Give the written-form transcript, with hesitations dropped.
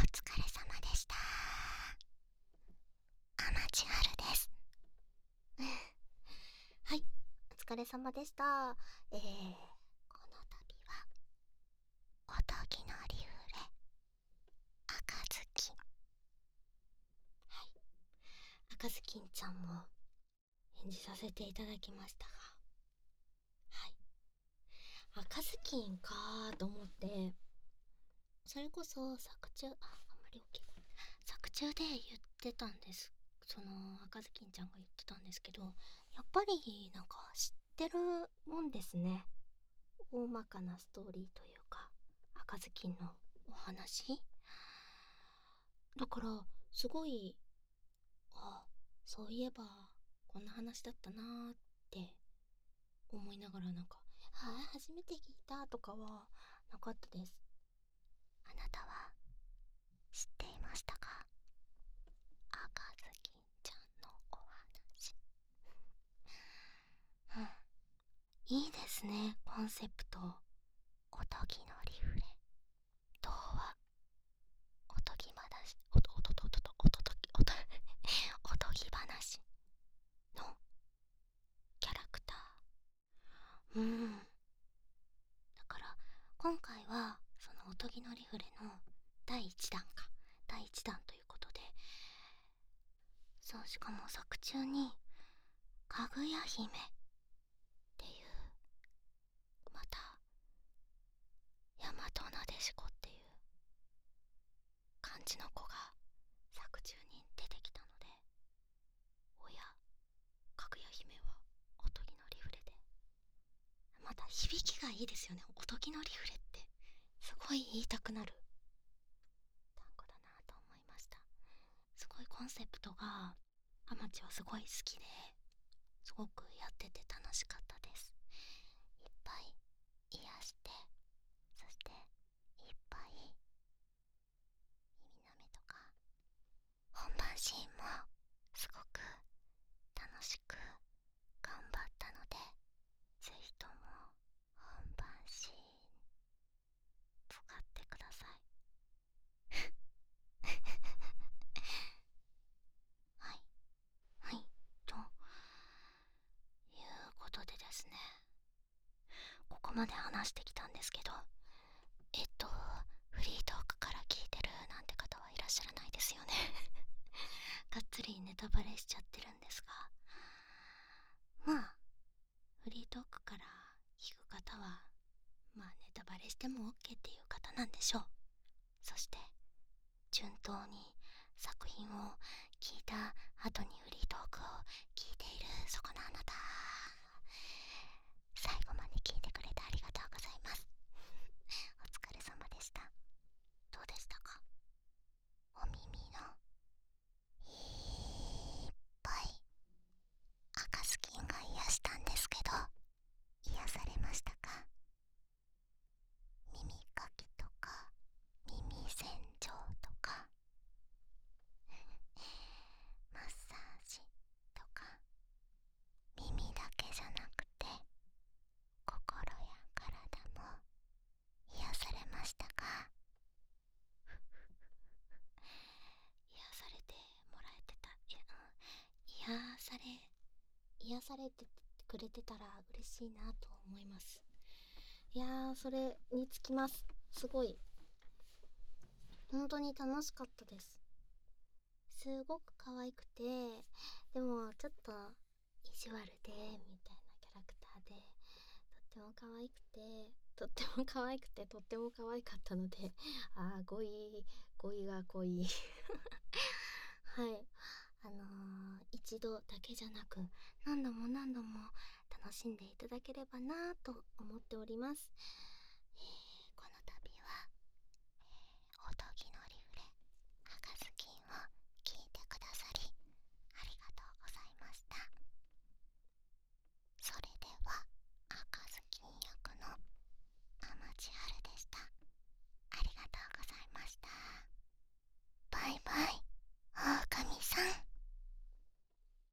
疲れ様でした。アマチュアルです。はい、お疲れ様でした。この度は、おとぎのリフレ、赤ずきん。はい、赤ずきんちゃんも演じさせていただきましたが、はい、赤ずきんかーと思って、それこそ作中、あんまり大きい声。作中で言ってたんです。その赤ずきんちゃんが言ってたんですけど、やっぱりなんか知ってるもんですね。大まかなストーリーというか、赤ずきんのお話だから、すごい、あ、そういえばこんな話だったなーって思いながら、なんか、初めて聞いたとかはなかったです。あなたは知っていましたか？赤ずきんちゃんのお話。うん、いいですね、コンセプト。おとぎのリフレ、童話、おとぎ話、おとおととととおとときおとおとぎ話のキャラクター。だから今回はそのおとぎのリフレの第1弾か、第1弾ということで、そう、しかも作中にかぐや姫っていう、また大和なでしこっていう漢字の子が作中に出てきたので、おや、かぐや姫はおとぎのリフレで、また響きがいいですよね。おとぎのリフレってすごい言いたくなる単語だなと思いました。すごいコンセプトがアマチはすごい好きで、すごくやってて楽しかったです。いっぱい癒して、そしていっぱい耳なめとか、本番シーンもすごく楽しく頑張ったので、ぜひとも本番シーン使ってください。はい、はい、ということでですね、ここまで話してきたんですけど、フリートークから聞いてるなんて方はいらっしゃらないですよね。がっつりネタバレしちゃってるんですが、まあフリートークから聞く方は、まあネタバレしても OK っていう方なんでしょう。そして順当に作品を聞いた後にフリートークを聞いているそこのあなた、最後まで聞いてくれてありがとうございます。お疲れ様でした。どうでしたか？お耳のいっぱい赤ずきんが癒したんですけど、癒されましたか？耳かきとか耳洗浄とかマッサージとか、耳だけじゃなくて心や体も癒されましたか？癒されてもらえてた、癒されてくれてたら嬉しいなと思います。いやー、それにつきます。すごい本当に楽しかったです。すごく可愛くて、でもちょっと意地悪でみたいなキャラクターで、とっても可愛くて、とっても可愛くて、とっても可愛かったので、語彙が濃い。はい、一度だけじゃなく、何度も何度も楽しんでいただければなと思っております。